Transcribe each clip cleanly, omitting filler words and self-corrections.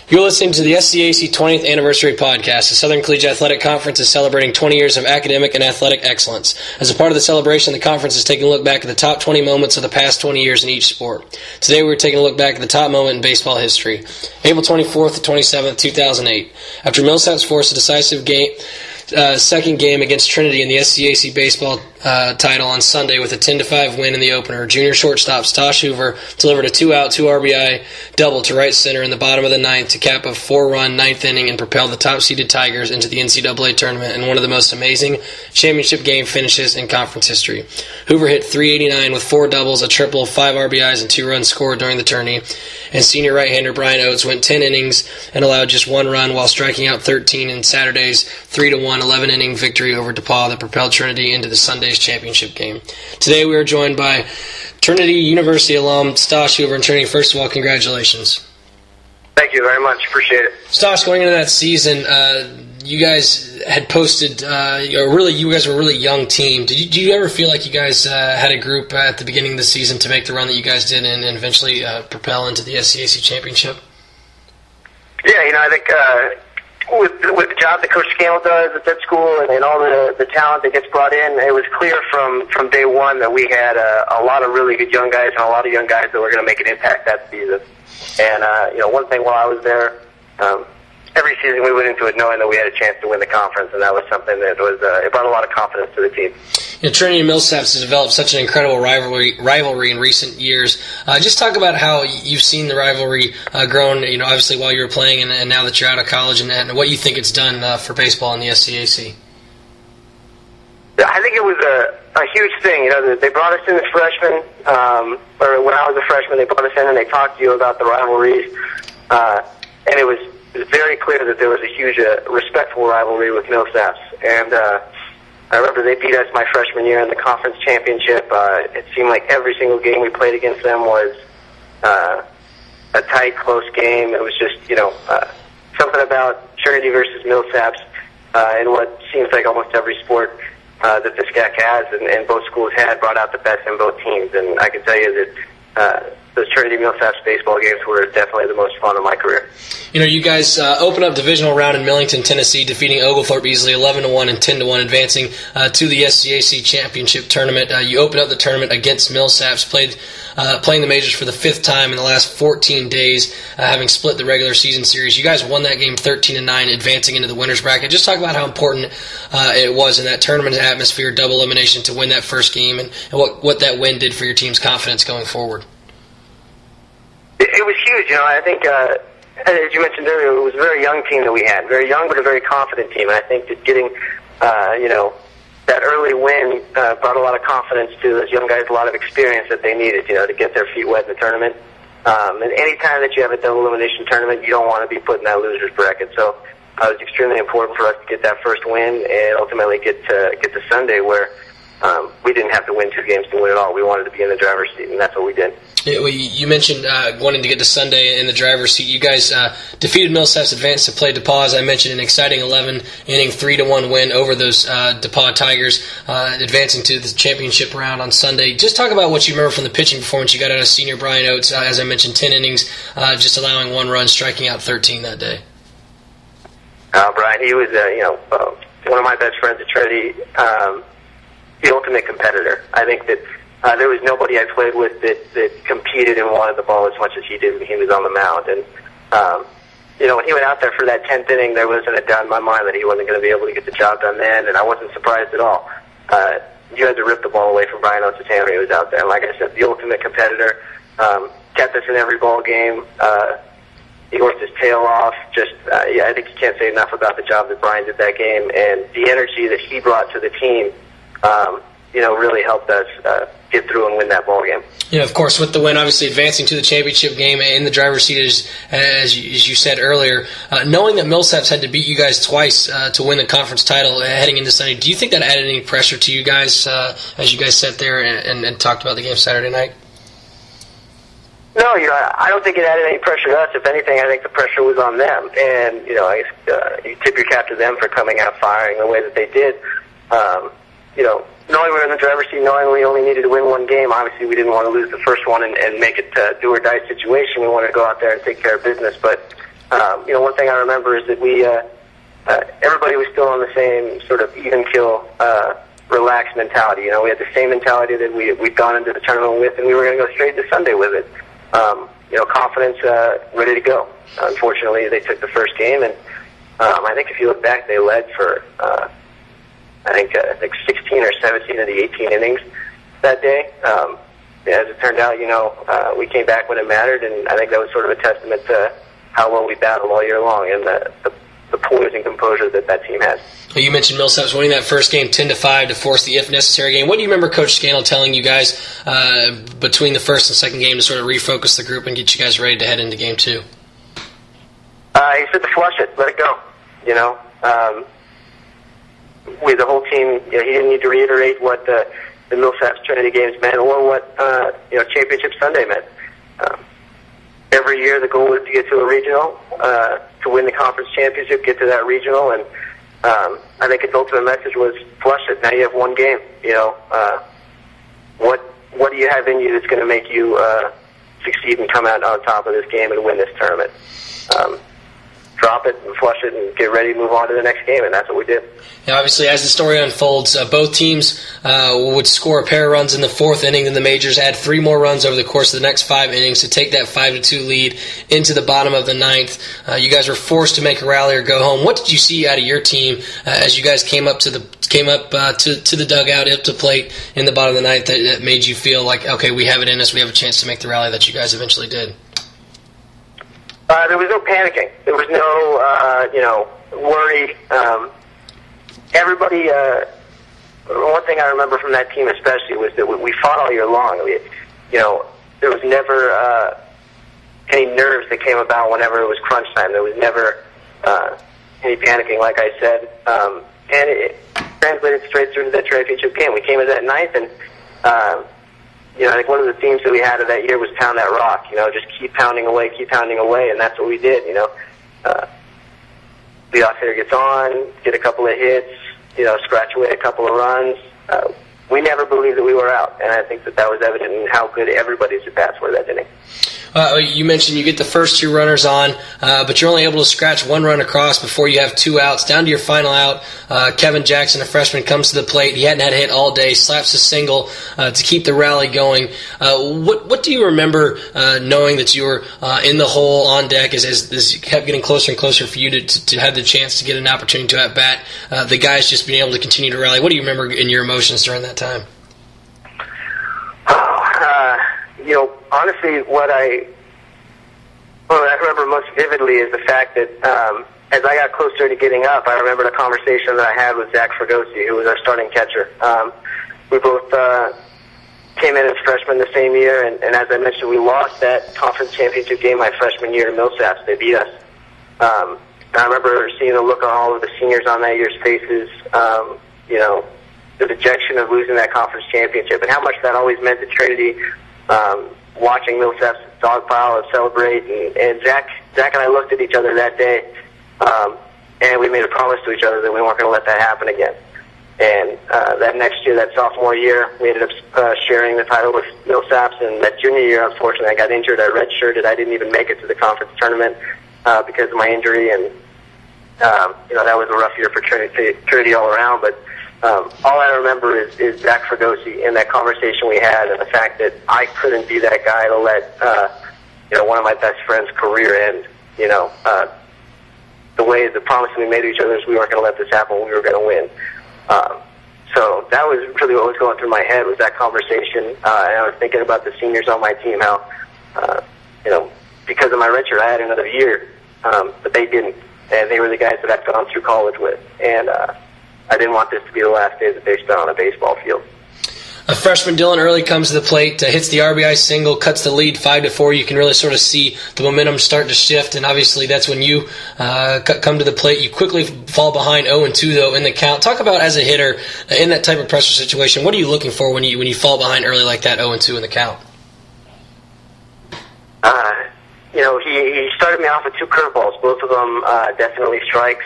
You're listening to the SCAC 20th Anniversary Podcast. The Southern Collegiate Athletic Conference is celebrating 20 years of academic and athletic excellence. As a part of the celebration, the conference is taking a look back at the top 20 moments of the past 20 years in each sport. Today we're taking a look back at the top moment in baseball history. April 24th to 27th, 2008. After Millsaps forced a decisive second game against Trinity in the SCAC baseball title on Sunday with a 10-5 win in the opener, junior shortstop Stosh Hoover delivered a 2-out, 2 RBI double to right center in the bottom of the ninth to cap a 4-run ninth inning and propel the top-seeded Tigers into the NCAA tournament in one of the most amazing championship game finishes in conference history. Hoover hit .389 with 4 doubles, a triple, 5 RBIs, and 2 runs scored during the tourney, and senior right-hander Brian Oates went 10 innings and allowed just 1 run while striking out 13 in Saturday's 3-1 11-inning victory over DePaul that propelled Trinity into the Sunday's championship game. Today we are joined by Trinity University alum Stosh Hoover. And Trinity, first of all, congratulations. Thank you very much. Appreciate it. Stosh, going into that season, you guys had posted, you guys were a really young team. Did you ever feel like you guys had a group at the beginning of the season to make the run that you guys did and eventually propel into the SCAC championship? Yeah, I think with the job that Coach Scannell does at that school and all the talent that gets brought in, it was clear from day one that we had a lot of really good young guys and a lot of young guys that were going to make an impact that season. And, one thing while I was there, every season we went into it knowing that we had a chance to win the conference, and that was something that was it brought a lot of confidence to the team. Trinity and Millsaps has developed such an incredible rivalry in recent years. Just talk about how you've seen the rivalry grown, obviously while you were playing and now that you're out of college, and what you think it's done for baseball in the SCAC. I think it was a huge thing. They brought us in as freshmen, or when I was a freshman, they brought us in and they talked to you about the rivalries, and it was very clear that there was a huge respectful rivalry with Millsaps. And I remember they beat us my freshman year in the conference championship. It seemed like every single game we played against them was a tight, close game. It was just, something about Trinity versus Millsaps in what seems like almost every sport that the SCAC has and both schools had brought out the best in both teams. And I can tell you that those Trinity Millsaps baseball games were definitely the most fun of my career. You guys open up divisional round in Millington, Tennessee, defeating Oglethorpe easily 11-1 and 10-1, advancing to the SCAC championship tournament. You open up the tournament against Millsaps, playing the majors for the 5th time in the last 14 days, having split the regular season series. You guys won that game 13-9, advancing into the winner's bracket. Just talk about how important it was in that tournament atmosphere, double elimination, to win that first game, and what that win did for your team's confidence going forward. It was huge. I think, as you mentioned earlier, it was a very young team that we had. Very young, but a very confident team. And I think that getting, that early win brought a lot of confidence to those young guys, a lot of experience that they needed, to get their feet wet in the tournament. And any time that you have a double elimination tournament, you don't want to be put in that loser's bracket. So it was extremely important for us to get that first win and ultimately get to Sunday where we didn't have to win 2 games to win it all. We wanted to be in the driver's seat, and that's what we did. You mentioned wanting to get to Sunday in the driver's seat. You guys defeated Millsaps, advanced to play DePaul, as I mentioned, an exciting 11-inning 3-1 win over those DePaul Tigers, advancing to the championship round on Sunday. Just talk about what you remember from the pitching performance you got out of senior Brian Oates, as I mentioned, 10 innings, just allowing 1 run, striking out 13 that day. Brian, he was one of my best friends at Trinity, the ultimate competitor. I think that there was nobody I played with that competed and wanted the ball as much as he did when he was on the mound. And, when he went out there for that 10th inning, there wasn't a doubt in my mind that he wasn't going to be able to get the job done then, and I wasn't surprised at all. You had to rip the ball away from Brian Oates' hand when he was out there. And like I said, the ultimate competitor, kept us in every ball game. He worked his tail off. I think you can't say enough about the job that Brian did that game, and the energy that he brought to the team, really helped us get through and win that ball game. Of course, with the win, obviously advancing to the championship game in the driver's seat, as you said earlier, knowing that Millsaps had to beat you guys twice to win the conference title heading into Sunday, do you think that added any pressure to you guys as you guys sat there and talked about the game Saturday night? No, I don't think it added any pressure to us. If anything, I think the pressure was on them. And, you tip your cap to them for coming out firing the way that they did. Knowing we were in the driver's seat, knowing we only needed to win 1 game, obviously we didn't want to lose the first one and make it a do-or-die situation. We wanted to go out there and take care of business. But, one thing I remember is that we everybody was still on the same sort of even kill, relaxed mentality. We had the same mentality that we'd gone into the tournament with, and we were going to go straight to Sunday with it. Confidence, ready to go. Unfortunately, they took the first game, and I think if you look back, they led for I think 16 or 17 of the 18 innings that day. As it turned out, we came back when it mattered, and I think that was sort of a testament to how well we battled all year long and the poise and composure that team has. Well, you mentioned Millsaps winning that first game 10-5 to force the if necessary game. What do you remember Coach Scannell telling you guys between the first and second game to sort of refocus the group and get you guys ready to head into game 2? He said to flush it, let it go. With the whole team, he didn't need to reiterate what the Millsaps Trinity games meant or what Championship Sunday meant. Every year the goal was to get to a regional, to win the conference championship, get to that regional, and I think its ultimate message was flush it. Now you have one game. What do you have in you that's going to make you succeed and come out on top of this game and win this tournament? Drop it and flush it and get ready to move on to the next game, and that's what we did. Now, obviously, as the story unfolds, both teams would score a pair of runs in the fourth inning, then the Majors add 3 more runs over the course of the next 5 innings to take that 5-2 lead into the bottom of the ninth. You guys were forced to make a rally or go home. What did you see out of your team as you guys came up to the dugout, up to plate in the bottom of the ninth that made you feel like, okay, we have it in us, we have a chance to make the rally that you guys eventually did? There was no panicking. There was no, worry. Everybody, one thing I remember from that team especially was that we fought all year long. There was never any nerves that came about whenever it was crunch time. There was never any panicking, like I said. And it translated straight through to that championship game. We came into that ninth, and I think one of the themes that we had of that year was pound that rock. Just keep pounding away, and that's what we did. The off hitter gets on, get a couple of hits, scratch away a couple of runs. We never believed that we were out, and I think that was evident in how good everybody's at-bats were that inning. You mentioned you get the first 2 runners on, but you're only able to scratch 1 run across before you have 2 outs. Down to your final out, Kevin Jackson, a freshman, comes to the plate. He hadn't had a hit all day, slaps a single to keep the rally going. What do you remember knowing that you were in the hole on deck as it kept getting closer and closer for you to have the chance to get an opportunity to at-bat? The guys just being able to continue to rally. What do you remember in your emotions during that time? Honestly, what I remember most vividly is the fact that as I got closer to getting up, I remember the conversation that I had with Zach Fregosi, who was our starting catcher. We both came in as freshmen the same year, and as I mentioned, we lost that conference championship game my freshman year to Millsaps. They beat us. I remember seeing the look on all of the seniors on that year's faces, the dejection of losing that conference championship and how much that always meant to Trinity. Watching Millsaps dogpile and celebrate, and Zach and I looked at each other that day, and we made a promise to each other that we weren't going to let that happen again. And that next year, that sophomore year, we ended up sharing the title with Millsaps, and that junior year, unfortunately, I got injured. I redshirted. I didn't even make it to the conference tournament because of my injury, and that was a rough year for Trinity all around, but all I remember is Zach Fregosi and that conversation we had, and the fact that I couldn't be that guy to let one of my best friends' career end. The promise we made to each other is we weren't going to let this happen. We were going to win. So that was really what was going through my head was that conversation, and I was thinking about the seniors on my team, how because of my redshirt I had another year, but they didn't, and they were the guys that I'd gone through college with, and I didn't want this to be the last day that they spent on a baseball field. A freshman, Dylan Early, comes to the plate, hits the RBI single, cuts the lead 5-4. You can really sort of see the momentum start to shift, and obviously that's when you come to the plate. You quickly fall behind 0-2, though, in the count. Talk about, as a hitter, in that type of pressure situation, what are you looking for when you fall behind early like that, 0-2 in the count? He started me off with 2 curveballs, both of them definitely strikes.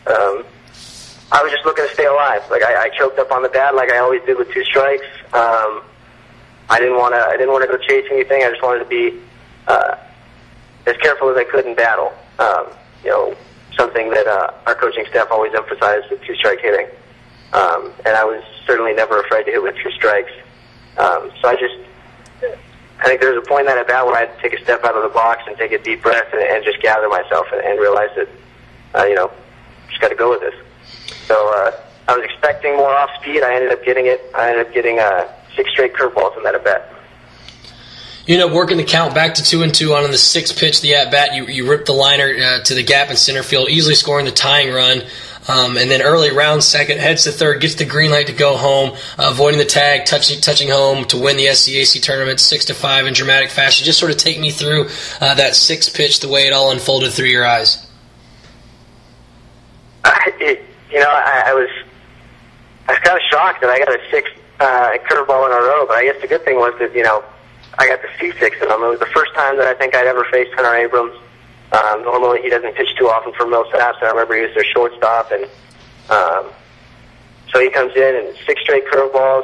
I was just looking to stay alive. I choked up on the bat like I always did with 2 strikes. I didn't want to go chase anything. I just wanted to be as careful as I could in battle. something that our coaching staff always emphasized with two-strike hitting. And I was certainly never afraid to hit with 2 strikes. So I think there was a point in that at-bat where I had to take a step out of the box and take a deep breath and just gather myself and realize that, just got to go with this. So I was expecting more off-speed. I ended up getting it. I ended up getting 6 straight curveballs in that at-bat. You end up working the count back to 2-2 on the 6th pitch of the at-bat. You ripped the liner to the gap in center field, easily scoring the tying run. And then early round second, heads to third, gets the green light to go home, avoiding the tag, touching home to win the SCAC tournament 6-5 in dramatic fashion. Just sort of take me through that 6th pitch, the way it all unfolded through your eyes. I was kind of shocked that I got a 6th curveball in a row, but I guess the good thing was that, I got to see 6 of them. It was the first time that I think I'd ever faced Hunter Abrams. Normally he doesn't pitch too often for Millsaps, and I remember he was their shortstop, and so he comes in and 6 straight curveballs.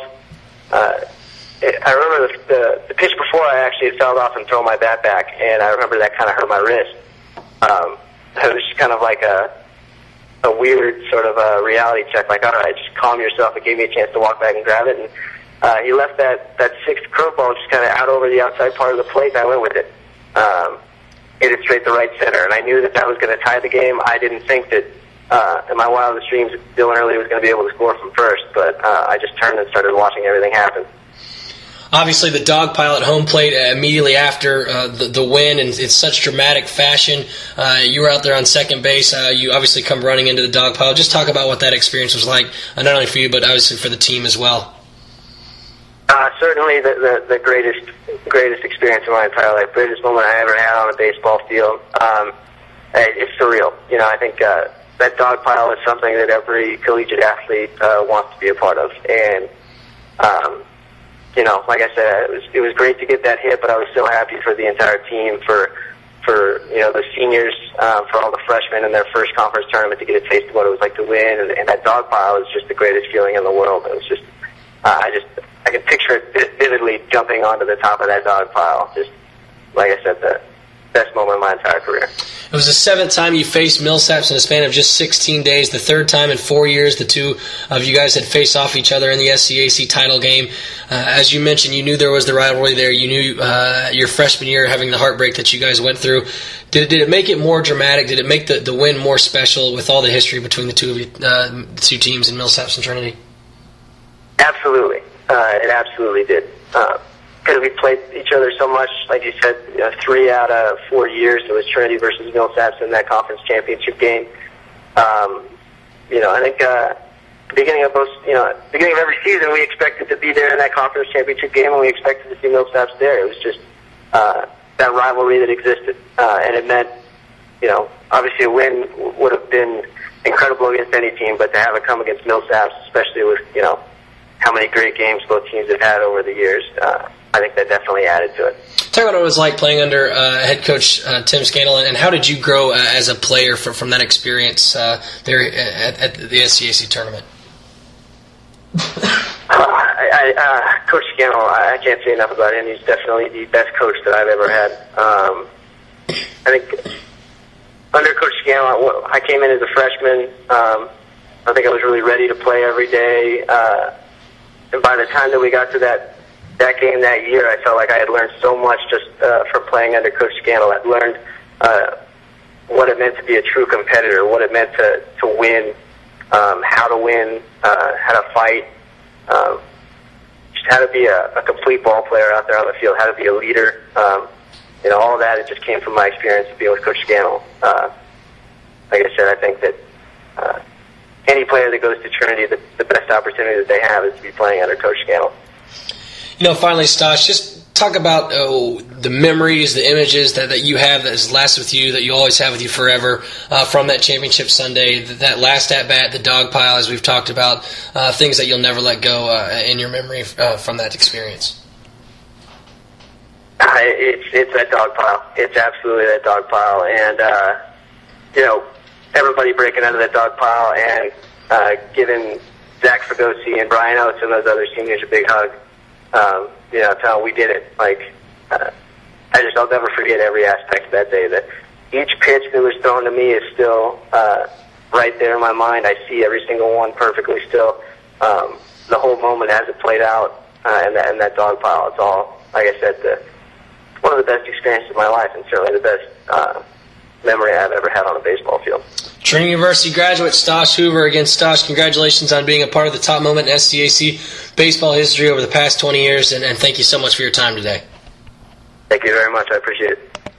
I remember the pitch before I actually had fouled off and thrown my bat back, and I remember that kind of hurt my wrist. It was just kind of like a weird sort of a reality check, like, all right, just calm yourself. It gave me a chance to walk back and grab it, and he left that 6th curveball just kind of out over the outside part of the plate, and I went with it. Hit it straight to right center, and I knew that was going to tie the game. I didn't think that in my wildest dreams Dylan Early was going to be able to score from first, but I just turned and started watching everything happen. Obviously, the dog pile at home plate immediately after the win, and it's such dramatic fashion. You were out there on second base. You obviously come running into the dog pile. Just talk about what that experience was like, not only for you, but obviously for the team as well. Certainly the greatest experience of my entire life, greatest moment I ever had on a baseball field. It's surreal. I think that dog pile is something that every collegiate athlete wants to be a part of. And, like I said, it was great to get that hit, but I was so happy for the entire team, for the seniors, for all the freshmen in their first conference tournament to get a taste of what it was like to win. And that dog pile is just the greatest feeling in the world. It was just, I can picture it vividly jumping onto the top of that dog pile. Just, like I said, the best moment of my entire career. It was the 7th time you faced Millsaps in a span of just 16 days, the 3rd time in 4 years the two of you guys had faced off each other in the SCAC title game. As you mentioned, you knew there was the rivalry there. You knew your freshman year having the heartbreak that you guys went through. Did it make it more dramatic? Did it make the win more special with all the history between the two of you, the two teams in Millsaps and Trinity? Absolutely. It absolutely did. Because we played each other so much, like you said, 3 out of 4 years. It was Trinity versus Millsaps in that conference championship game. I think beginning of every season, we expected to be there in that conference championship game, and we expected to see Millsaps there. It was just that rivalry that existed, and it meant, obviously a win would have been incredible against any team, but to have it come against Millsaps, especially with how many great games both teams have had over the years, I think that definitely added to it. Talk about what it was like playing under head coach Tim Scannell, and how did you grow as a player from that experience there at the SCAC tournament? Coach Scannell, I can't say enough about him. He's definitely the best coach that I've ever had. I think under Coach Scannell, I came in as a freshman. I think I was really ready to play every day. And by the time that we got to that game that year, I felt like I had learned so much just from playing under Coach Scannell. I'd learned what it meant to be a true competitor, what it meant to win, how to win, how to fight, just how to be a complete ball player out there on the field, how to be a leader. All of that, it just came from my experience of being with Coach Scannell. Like I said, I think that any player that goes to Trinity, the best opportunity that they have is to be playing under Coach Scannell. Finally, Stosh, just talk about the memories, the images that you have that has lasted with you, that you always have with you forever from that championship Sunday, that last at-bat, the dog pile, as we've talked about, things that you'll never let go in your memory from that experience. It's that dog pile. It's absolutely that dog pile. And, everybody breaking out of that dog pile and giving Zach Fagosi and Brian Oates and those other seniors a big hug. Telling we did it. I'll never forget every aspect of that day. That each pitch that was thrown to me is still right there in my mind. I see every single one perfectly still. The whole moment as it played out, and that dog pile. It's all, like I said, one of the best experiences of my life, and certainly the best memory I've ever had on a baseball field. Trinity University graduate Stosh Hoover. Again, Stosh, congratulations on being a part of the top moment in SCAC baseball history over the past 20 years, and thank you so much for your time today. Thank you very much. I appreciate it.